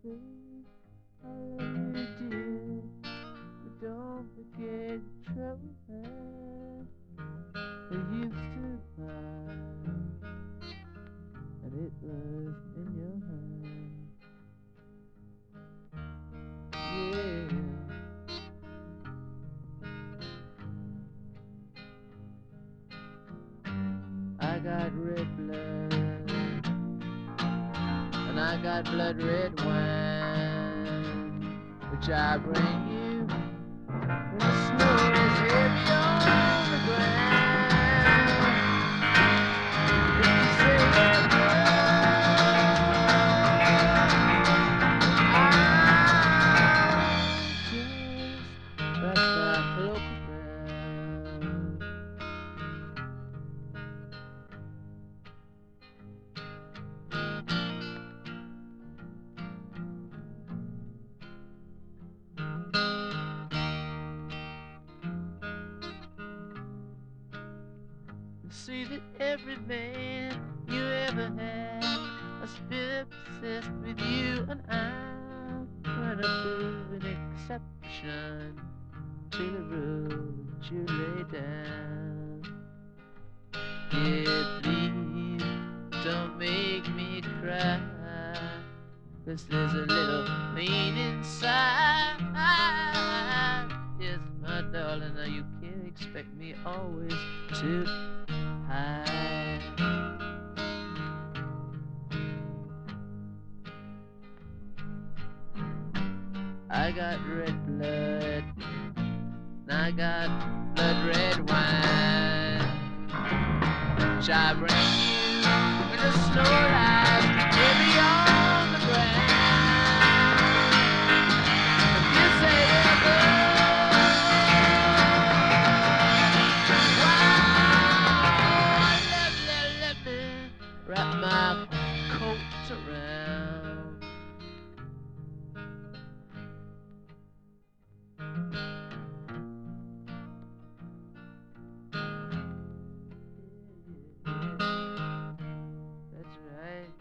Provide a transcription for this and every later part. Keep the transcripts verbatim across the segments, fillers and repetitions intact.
say I love you, dear, but don't forget trouble hand. I used to find that it was in your hand. Yeah. I got red blood, and I got blood red wine, which I bring you when the snow is heavy on the ground. If you say that I'll just wrap my cloak around. See that every man you ever had has been obsessed with you, and I'm trying to prove an exception to the rule that you lay down. Yeah, please don't make me cry, 'cause there's a little pain inside. Yes, my darling, now you can't expect me always to hide. I got red blood, and I got blood red wine, which I bring you when the snow lies heavy on the ground. If you say ever, wow, let, let, let me wrap my coat around. That's right.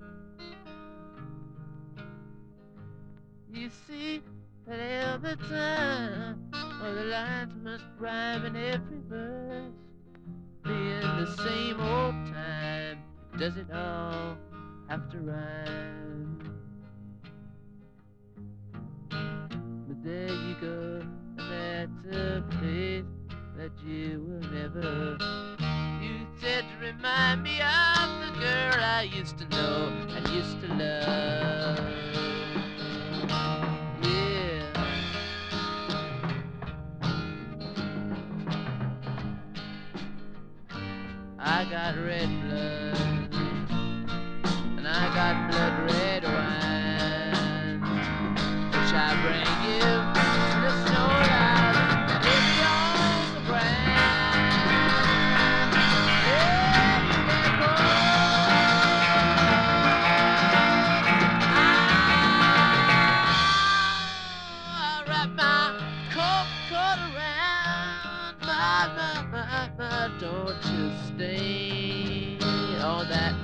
You see that every time all the lines must rhyme in every verse, being the same old time. Does it all have to rhyme? But there you go, and that's a place that you will never. You said to remind me of the girl I used to know and used to love. Yeah. I got red blood, and I got blood red wine, which I bring you in the snow lies that heavy on the ground. Yeah, you can go. I wrap my coat, coat around my, my, my, my, don't you stay on that